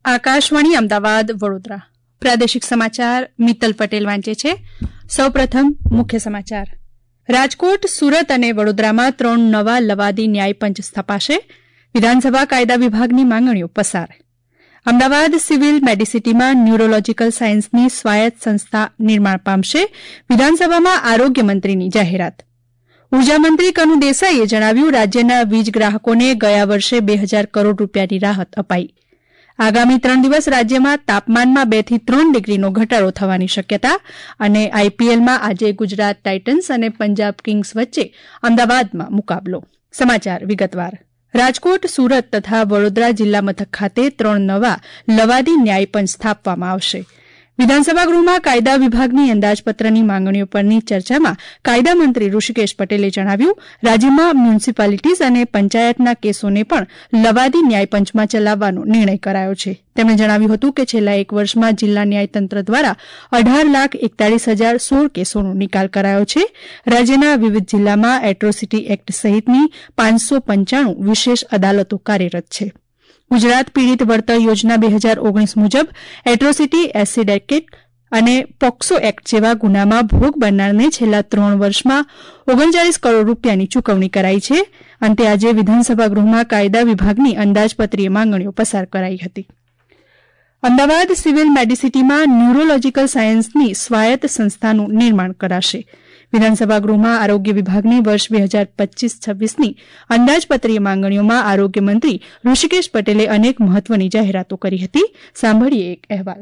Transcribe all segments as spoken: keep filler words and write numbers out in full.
આકાશવાણી અમદાવાદ વડોદરા પ્રાદેશિક સમાચાર મિત્તલ પટેલ વાંચે છે. સૌપ્રથમ મુખ્ય સમાચાર. રાજકોટ, સુરત અને વડોદરામાં ત્રણ નવા લવાદી ન્યાયપંચ સ્થપાશે. વિધાનસભા કાયદા વિભાગની માંગણીઓ પસાર. અમદાવાદ સિવિલ મેડિસિટીમાં ન્યુરોલોજીકલ સાયન્સની સ્વાયત્ત સંસ્થા નિર્માણ પામશે. વિધાનસભામાં આરોગ્ય મંત્રીની જાહેરાત. ઉર્જામંત્રી કનુ દેસાઈએ જણાવ્યું, રાજ્યના વીજ ગ્રાહકોને ગયા વર્ષે બે હજાર કરોડ રૂપિયાની રાહત અપાઈ. આગામી ત્રણ દિવસ રાજ્યમાં તાપમાનમાં બે થી ત્રણ ડિગ્રીનો ઘટાડો થવાની શક્યતા. અને આઈપીએલમાં આજે ગુજરાત ટાઇટન્સ અને પંજાબ કિંગ્સ વચ્ચે અમદાવાદમાં મુકાબલો. સમાચાર વિગતવાર. રાજકોટ, સુરત તથા વડોદરા જિલ્લા મથક ખાતે ત્રણ નવા લવાદી ન્યાયપંચ સ્થાપવામાં આવશે. વિધાનસભા ગૃહમાં કાયદા વિભાગની અંદાજપત્રની માંગણીઓ પરની ચર્ચામાં કાયદા મંત્રી ઋષિકેશ પટેલે જણાવ્યું, રાજ્યમાં મ્યુનિસિપાલિટીઝ અને પંચાયતના કેસોને પણ લવાદી ન્યાયપંચમાં ચલાવવાનો નિર્ણય કરાયો છે. તેમણે જણાવ્યું હતું કે છેલ્લા એક વર્ષમાં જિલ્લા ન્યાયતંત્ર દ્વારા અઢાર લાખ એકતાલીસ હજાર સોળ કેસોનો નિકાલ કરાયો છે. રાજ્યના વિવિધ જિલ્લામાં એટ્રોસિટી એક્ટ સહિતની પાંચસો પંચાણું વિશેષ અદાલતો કાર્યરત છે. ગુજરાત પીડિત વળતર યોજના બે હજાર ઓગણીસ મુજબ એટ્રોસિટી, એસિડ એક્ટ અને પોક્સો એક્ટ જેવા ગુનામાં ભોગ બનનારને છેલ્લા ત્રણ વર્ષમાં ઓગણચાલીસ કરોડ રૂપિયાની ચૂકવણી કરાઈ છે. અંતે આજે વિધાનસભા ગૃહમાં કાયદા વિભાગની અંદાજપત્રીય માંગણીઓ પસાર કરાઈ હતી. અમદાવાદ સિવિલ મેડિસિટીમાં ન્યુરોલોજીકલ સાયન્સની સ્વાયત્ત સંસ્થાનું નિર્માણ કરાશે. વિધાનસભા ગૃહમાં આરોગ્ય વિભાગની વર્ષ બે હજાર પચીસ છવ્વીસની અંદાજપત્રીય માંગણીઓમાં આરોગ્ય મંત્રી ઋષિકેશ પટેલે અનેક મહત્વની જાહેરાતો કરી હતી. સાંભળીએ એક અહેવાલ.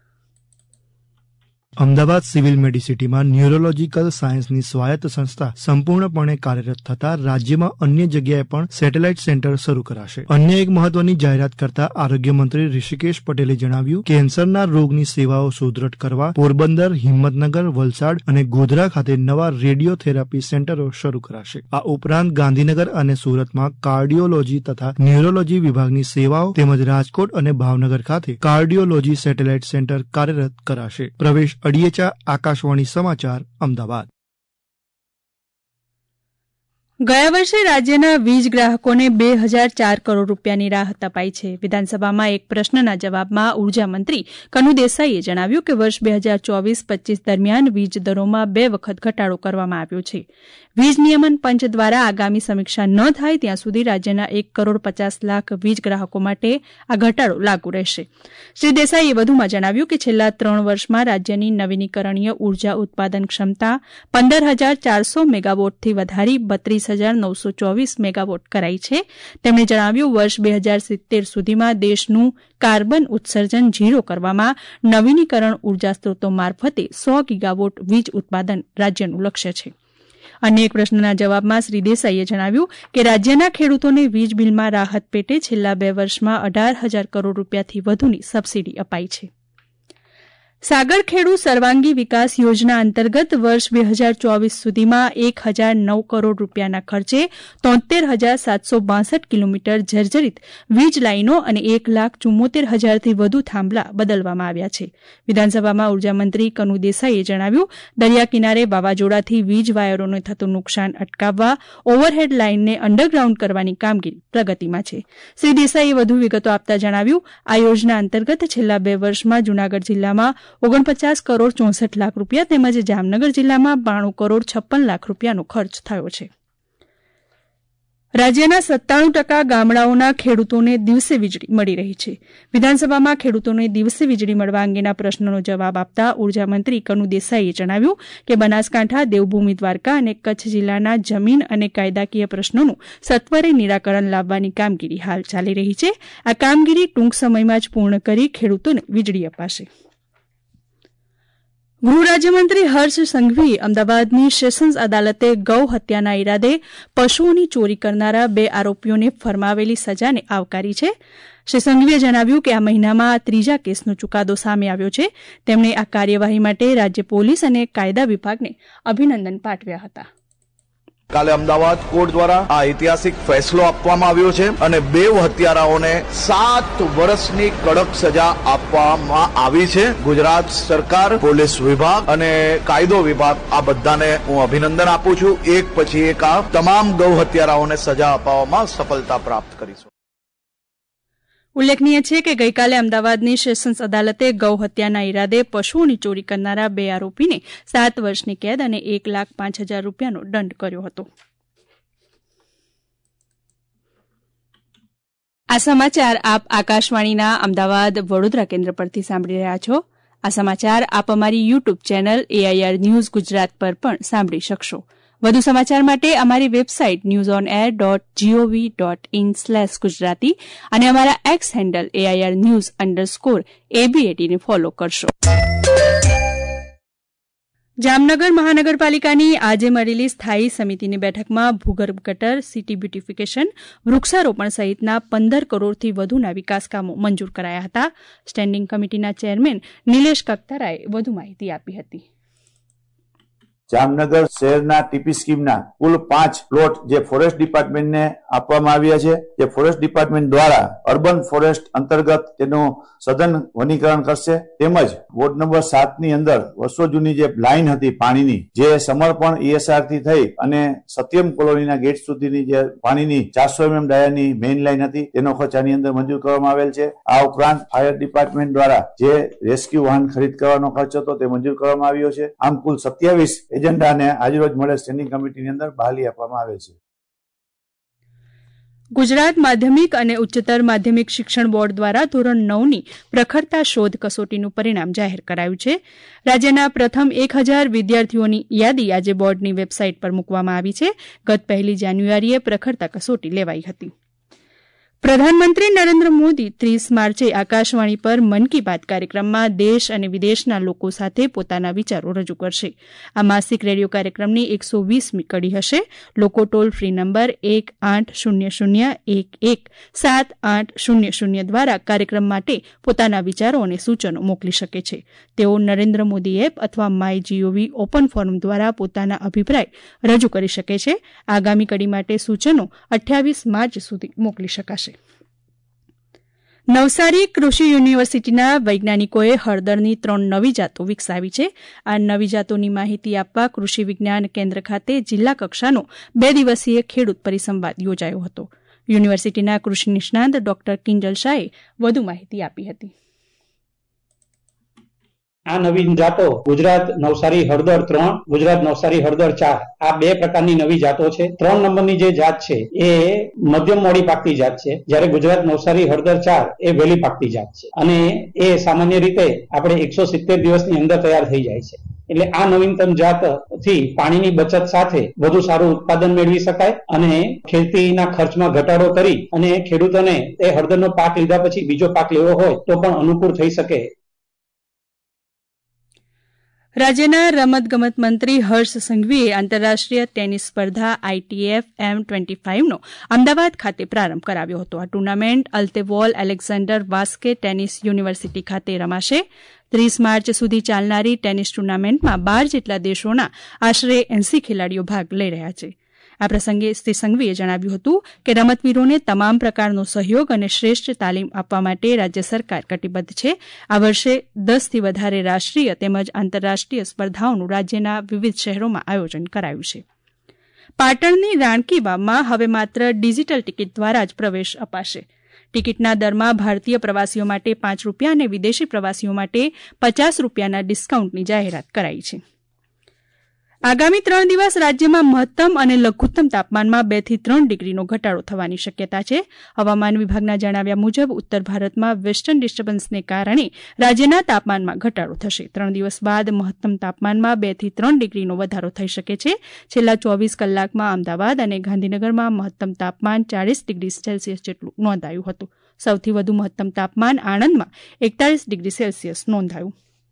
અમદાવાદ સિવિલ મેડિસિટીમાં ન્યુરોલોજીકલ સાયન્સની સ્વાયત્ત સંસ્થા સંપૂર્ણપણે કાર્યરત થતા રાજ્યમાં અન્ય જગ્યાએ પણ સેટેલાઇટ સેન્ટર શરૂ કરાશે. અન્ય એક મહત્વની જાહેરાત કરતા આરોગ્ય મંત્રી ઋષિકેશ પટેલે જણાવ્યું, કેન્સરના રોગની સેવાઓ સુદૃઢ કરવા પોરબંદર, હિંમતનગર, વલસાડ અને ગોધરા ખાતે નવા રેડિયોથેરાપી સેન્ટરો શરૂ કરાશે. આ ઉપરાંત ગાંધીનગર અને સુરતમાં કાર્ડિયોલોજી તથા ન્યુરોલોજી વિભાગની સેવાઓ તેમજ રાજકોટ અને ભાવનગર ખાતે કાર્ડિયોલોજી સેટેલાઇટ સેન્ટર કાર્યરત કરાશે. પ્રવેશ અડિયેચા, આકાશવાણી સમાચાર, અમદાવાદ. ગયા વર્ષે રાજ્યના વીજ ગ્રાહકોને બે હજાર ચાર કરોડ રૂપિયાની રાહત અપાઈ છે. વિધાનસભામાં એક પ્રશ્નના જવાબમાં ઉર્જા મંત્રી કનુ દેસાઈએ જણાવ્યું કે વર્ષ બે હજાર ચોવીસ પચીસ દરમિયાન વીજ દરોમાં બે વખત ઘટાડો કરવામાં આવ્યો છે. વીજ નિયમન પંચ દ્વારા આગામી સમીક્ષા ન થાય ત્યાં સુધી રાજ્યના એક કરોડ પચાસ લાખ વીજ ગ્રાહકો માટે આ ઘટાડો લાગુ રહેશે. શ્રી દેસાઈએ વધુમાં જણાવ્યું કે છેલ્લા ત્રણ વર્ષમાં રાજ્યની નવીનીકરણીય ઉર્જા ઉત્પાદન ક્ષમતા પંદર હજાર ચારસો મેગાવોટથી વધારી બત્રીસ હજાર નવસો ચોવીસ મેગાવોટ કરાઈ છે. તેમણે જણાવ્યું, વર્ષ બે હજાર સિત્તેર સુધીમાં દેશનું કાર્બન ઉત્સર્જન ઝીરો કરવામાં નવીનીકરણ ઉર્જા સ્ત્રોતો મારફતે સો ગીગાવોટ વીજ ઉત્પાદન રાજ્યનું લક્ષ્ય છે. અન્ય એક પ્રશ્નના જવાબમાં શ્રી દેસાઈએ જણાવ્યું કે રાજ્યના ખેડૂતોને વીજ બિલમાં રાહત પેટે છેલ્લા બે વર્ષમાં અઢાર હજાર કરોડ રૂપિયાથી વધુની સબસીડી અપાઈ છે. સાગર ખેડુ સર્વાંગી વિકાસ યોજના અંતર્ગત વર્ષ બે હજાર ચોવીસ સુધીમાં એક હજાર નવ કરોડ રૂપિયાના ખર્ચે તોતેર હજાર સાતસો બાસઠ કિલોમીટર જર્જરિત વીજ લાઇનો અને એક લાખ ચુમ્મોતેર હજારથી વધુ થાંભલા બદલવામાં આવ્યા છે. વિધાનસભામાં ઉર્જામંત્રી કનુ દેસાઈએ જણાવ્યું, દરિયા કિનારે વાવાઝોડાથી વીજ વાયરોને થતું નુકસાન અટકાવવા ઓવરહેડ લાઇનને અંડરગ્રાઉન્ડ કરવાની કામગીરી પ્રગતિમાં છે. શ્રી દેસાઈએ વધુ વિગતો આપતા જણાવ્યું, આ યોજના અંતર્ગત છેલ્લા બે વર્ષમાં જૂનાગઢ જિલ્લામાં ઓગણપચાસ કરોડ ચોસઠ લાખ રૂપિયા તેમજ જામનગર જિલ્લામાં બાણું કરોડ છપ્પન લાખ રૂપિયાનો ખર્ચ થયો છે. રાજ્યના સત્તાણું ટકા ગામડાઓના ખેડૂતોને દિવસે વીજળી મળી રહી છે. વિધાનસભામાં ખેડૂતોને દિવસે વીજળી મળવા અંગેના પ્રશ્નનો જવાબ આપતા ઉર્જામંત્રી કનુ દેસાઈએ જણાવ્યું કે બનાસકાંઠા, દેવભૂમિ દ્વારકા અને કચ્છ જિલ્લાના જમીન અને કાયદાકીય પ્રશ્નોનું સત્વરે નિરાકરણ લાવવાની કામગીરી હાલ ચાલી રહી છે. આ કામગીરી ટૂંક સમયમાં જ પૂર્ણ કરી ખેડૂતોને વીજળી અપાશે. ગૃહ રાજ્યમંત્રી હર્ષ સંઘવીએ અમદાવાદની સેશન્સ અદાલતે ગૌ હત્યાના ઇરાદે પશુઓની ચોરી કરનારા બે આરોપીઓને ફરમાવેલી સજાને આવકારી છે. શ્રી સંઘવીએ જણાવ્યું કે આ મહિનામાં ત્રીજા કેસનો ચુકાદો સામે આવ્યો છે. તેમણે આ કાર્યવાહી માટે રાજ્ય પોલીસ અને કાયદા વિભાગને અભિનંદન પાઠવ્યા હતા. કાલે અમદાવાદ કોર્ટ દ્વારા આ ઐતિહાસિક ફેસલો આપવામાં આવ્યો છે અને બે હત્યારાઓને સાત વર્ષની કડક સજા આપવામાં આવી છે. ગુજરાત સરકાર, પોલીસ વિભાગ અને કાયદો વિભાગ આ બધાને હું અભિનંદન આપું છું. એક પછી એક આ તમામ ગૌ હત્યારાઓને સજા અપાવવામાં સફળતા પ્રાપ્ત કરીશું. ઉલ્લેખનીય છે કે ગઈકાલે અમદાવાદની સેશન્સ અદાલતે ગૌ હત્યાના ઇરાદે પશુઓની ચોરી કરનારા બે આરોપીને સાત વર્ષની કેદ અને એક લાખ પાંચ હજાર રૂપિયાનો દંડ કર્યો હતો. આ સમાચાર આપ આકાશવાણીના અમદાવાદ વડોદરા કેન્દ્ર પરથી સાંભળી રહ્યા છો. આ સમાચાર આપ અમારી YouTube channel AIR news Gujarat પર પણ સાંભળી શકશો. વધુ સમાચાર માટે અમારી website news on air dot G O V dot in slash Gujarati અને અમારા X handle AIR news underscore એબીએટીને ફોલો કરશો. જામનગર મહાનગરપાલિકાની આજે મળેલી સ્થાયી સમિતિની બેઠકમાં ભૂગર્ભ ગટર, સિટી બ્યુટિફિકેશન, વૃક્ષારોપણ સહિતના પંદર કરોડથી વધુના વિકાસકામો મંજૂર કરાયા હતા. સ્ટેન્ડિંગ કમિટીના ચેરમેન નિલેશ કક્તરાએ વધુ માહિતી આપી હતી. જામનગર શહેરના ટીપી સ્કીમના કુલ પાંચ પ્લોટ જે ફોરેસ્ટ ડિપાર્ટમેન્ટને આપવામાં આવ્યા છે, જે ફોરેસ્ટ ડિપાર્ટમેન્ટ દ્વારા અર્બન ફોરેસ્ટ અંતર્ગત તેનું સઘન વનીકરણ કરશે. તેમજ વોર્ડ નંબર સાત ની અંદર વર્ષો જૂની જે લાઈન હતી પાણીની, જે સમર્પણ ઈએસઆર થી થઈ અને સત્યમ કોલોનીના ગેટ સુધીની જે પાણીની ચારસો એમએમ ડાયાની મેઇન લાઈન હતી, તેનો ખર્ચ આની અંદર મંજૂર કરવામાં આવેલ છે. આ ઉપરાંત ફાયર ડિપાર્ટમેન્ટ દ્વારા જે રેસ્ક્યુ વાહન ખરીદ કરવાનો ખર્ચ હતો તે મંજૂર કરવામાં આવ્યો છે. આમ કુલ સત્યાવીસ એજન્ડાને આજરોજ મળે સ્ટેન્ડિંગ કમિટીની અંદર બહાલી આપવામાં આવે છે. ગુજરાત માધ્યમિક અને ઉચ્ચતર માધ્યમિક શિક્ષણ બોર્ડ દ્વારા ધોરણ નવની પ્રખરતા શોધ કસોટીનું પરિણામ જાહેર કરાયું છે. રાજ્યના પ્રથમ એક હજાર વિદ્યાર્થીઓની યાદી આજે બોર્ડની વેબસાઇટ પર મૂકવામાં આવી છે. ગત પહેલી જાન્યુઆરીએ પ્રખરતા કસોટી લેવાઈ હતી. પ્રધાનમંત્રી નરેન્દ્ર મોદી ત્રીસ માર્ચે આકાશવાણી પર મન કી બાત કાર્યક્રમમાં દેશ અને વિદેશના લોકો સાથે પોતાના વિચારો રજૂ કરશે. આ માસિક રેડિયો કાર્યક્રમની એકસો વીસમી કડી હશે. લોકો ટોલ ફ્રી નંબર એક આઠ શૂન્ય શૂન્ય એક એક સાત આઠ શૂન્ય શૂન્ય દ્વારા કાર્યક્રમ માટે પોતાના વિચારો અને સૂચનો મોકલી શકે છે. તેઓ નરેન્દ્ર મોદી એપ અથવા માય જીઓવી ઓપન ફોરમ દ્વારા પોતાના અભિપ્રાય રજૂ કરી શકે છે. આગામી કડી માટે સૂચનો અઠ્યાવીસ માર્ચ સુધી મોકલી શકાશે. નવસારી કૃષિ યુનિવર્સિટીના વૈજ્ઞાનિકોએ હળદરની ત્રણ નવી જાતો વિકસાવી છે. આ નવી જાતોની માહિતી આપવા કૃષિ વિજ્ઞાન કેન્દ્ર ખાતે જિલ્લા કક્ષાનો બે દિવસીય ખેડૂત પરિસંવાદ યોજાયો હતો. યુનિવર્સિટીના કૃષિ નિષ્ણાંત ડોક્ટર કિંજલ શાહે વધુ માહિતી આપી હતી. આ નવી જાતો ગુજરાત નવસારી હળદર ત્રણ, ગુજરાત નવસારી હળદર ચાર, આ બે પ્રકારની નવી જાતો છે. ત્રણ નંબરની જે જાત છે એ મધ્યમ મોડી પાકતી જાત છે, જ્યારે ગુજરાત નવસારી હળદર ચાર એ વહેલી પાકતી જાત છે અને એ સામાન્ય રીતે આપણે એકસો સિત્તેર દિવસની અંદર તૈયાર થઈ જાય છે. એટલે આ નવીનતમ જાત થી પાણીની બચત સાથે વધુ સારું ઉત્પાદન મેળવી શકાય અને ખેતીના ખર્ચમાં ઘટાડો કરી અને ખેડૂતોને એ હળદરનો પાક લીધા પછી બીજો પાક લેવો હોય તો પણ અનુકૂળ થઈ શકે. રાજ્યના રમતગમત મંત્રી હર્ષ સંઘવીએ આંતરરાષ્ટ્રીય ટેનિસ સ્પર્ધા આઈટીએફ એમ ટ્વેન્ટી ફાઇવનો અમદાવાદ ખાતે પ્રારંભ કરાવ્યો હતો. આ ટુર્નામેન્ટ અલ્તેવોલ એલેક્ઝાન્ડર વાસ્કે ટેનિસ યુનિવર્સિટી ખાતે રમાશે. ત્રીસ માર્ચ સુધી ચાલનારી ટેનિસ ટુર્નામેન્ટમાં બાર જેટલા દેશોના આશરે એંસી ખેલાડીઓ ભાગ લઈ રહ્યા છે. આ પ્રસંગે શ્રી સંઘવીએ જણાવ્યું હતું કે રમતવીરોને તમામ પ્રકારનો સહયોગ અને શ્રેષ્ઠ તાલીમ આપવા માટે રાજ્ય સરકાર કટિબદ્ધ છે. આ વર્ષે દસથી વધારે રાષ્ટ્રીય તેમજ આંતરરાષ્ટ્રીય સ્પર્ધાઓનું રાજ્યના વિવિધ શહેરોમાં આયોજન કરાયું છે. પાટણની રાણકી વાવમાં હવે માત્ર ડિજીટલ ટિકિટ દ્વારા જ પ્રવેશ અપાશે. ટિકિટના દરમાં ભારતીય પ્રવાસીઓ માટે પાંચ રૂપિયા અને વિદેશી પ્રવાસીઓ માટે પચાસ રૂપિયાના ડિસ્કાઉન્ટની જાહેરાત કરાઈ છે. આગામી ત્રણ દિવસ રાજ્યમાં મહત્તમ અને લઘુત્તમ તાપમાનમાં બે થી ત્રણ ડિગ્રીનો ઘટાડો થવાની શક્યતા છે. હવામાન વિભાગના જણાવ્યા મુજબ ઉત્તર ભારતમાં વેસ્ટર્ન ડિસ્ટર્બન્સને કારણે રાજ્યના તાપમાનમાં ઘટાડો થશે. ત્રણ દિવસ બાદ મહત્તમ તાપમાનમાં બે થી ત્રણ ડિગ્રીનો વધારો થઈ શકે છે. છેલ્લા ચોવીસ કલાકમાં અમદાવાદ અને ગાંધીનગરમાં મહત્તમ તાપમાન ચાલીસ ડિગ્રી સેલ્સિયસ જેટલું નોંધાયું હતું. સૌથી વધુ મહત્તમ તાપમાન આણંદમાં એકતાલીસ ડિગ્રી સેલ્સિયસ નોંધાયું.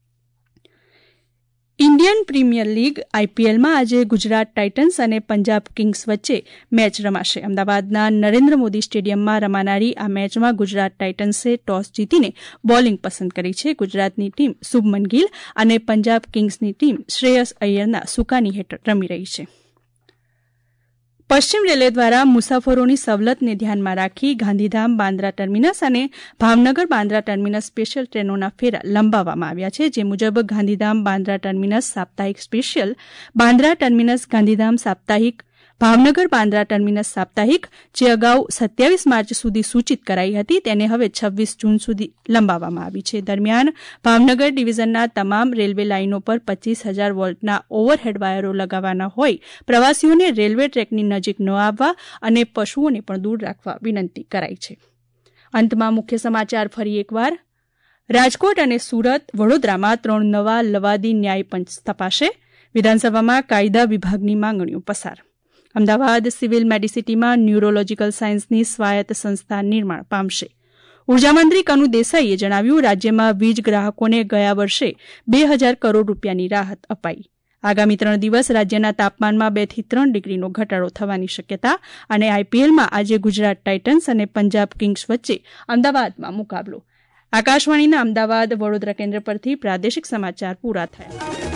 ઇન્ડિયન પ્રીમિયર લીગ આઈપીએલમાં આજે ગુજરાત ટાઇટન્સ અને પંજાબ કિંગ્સ વચ્ચે મેચ રમાશે. અમદાવાદના નરેન્દ્ર મોદી સ્ટેડિયમમાં રમાનારી આ મેચમાં ગુજરાત ટાઇટન્સે ટોસ જીતીને બોલિંગ પસંદ કરી છે. ગુજરાતની ટીમ શુભમન ગિલ અને પંજાબ કિંગ્સની ટીમ શ્રેયસ અય્યરના સુકાની હેઠળ રમી રહી છે. પશ્ચિમ રેલવે દ્વારા મુસાફરોની સવલતને ધ્યાનમાં રાખી ગાંધીધામ બાંદ્રા ટર્મિનસ અને ભાવનગર બાંદ્રા ટર્મિનસ સ્પેશિયલ ટ્રેનોના ફેરા લંબાવવામાં આવ્યા છે. જે મુજબ ગાંધીધામ બાંદ્રા ટર્મિનસ સાપ્તાહિક સ્પેશિયલ, બાંદ્રા ટર્મિનસ ગાંધીધામ સાપ્તાહિક ભાવનગર બાંદ્રા ટર્મિનસ સાપ્તાહિક જે અગાઉ સત્યાવીસ માર્ચ સુધી સૂચિત કરાઈ હતી તેને હવે છવ્વીસ જૂન સુધી લંબાવવામાં આવી છે. દરમિયાન ભાવનગર ડિવિઝનના તમામ રેલવે લાઇનો પર પચીસ હજાર વોલ્ટના ઓવરહેડ વાયરો લગાવવાના હોય પ્રવાસીઓને રેલવે ટ્રેકની નજીક ન આવવા અને પશુઓને પણ દૂર રાખવા વિનંતી કરાઈ છે. અંતમાં મુખ્ય સમાચાર ફરી એકવાર. રાજકોટ અને સુરત વડોદરામાં ત્રણ નવા લવાદી ન્યાય પંચ સ્થપાશે. વિધાનસભામાં કાયદા વિભાગની માંગણીઓ પસાર. અમદાવાદ સિવિલ મેડિસિટીમાં ન્યુરોલોજીકલ સાયન્સની સ્વાયત્ત સંસ્થા નિર્માણ પામશે. ઉર્જામંત્રી કનુ દેસાઈએ જણાવ્યું રાજ્યમાં વીજ ગ્રાહકોને ગયા વર્ષે બે હજાર કરોડ રૂપિયાની રાહત અપાઈ. આગામી ત્રણ દિવસ રાજ્યના તાપમાનમાં બે થી ત્રણ ડિગ્રીનો ઘટાડો થવાની શક્યતા. અને આઈપીએલમાં આજે ગુજરાત ટાઇટન્સ અને પંજાબ કિંગ્સ વચ્ચે અમદાવાદમાં મુકાબલો. આકાશવાણીના અમદાવાદ વડોદરા કેન્દ્ર પરથી પ્રાદેશિક સમાચાર પૂરા થયા.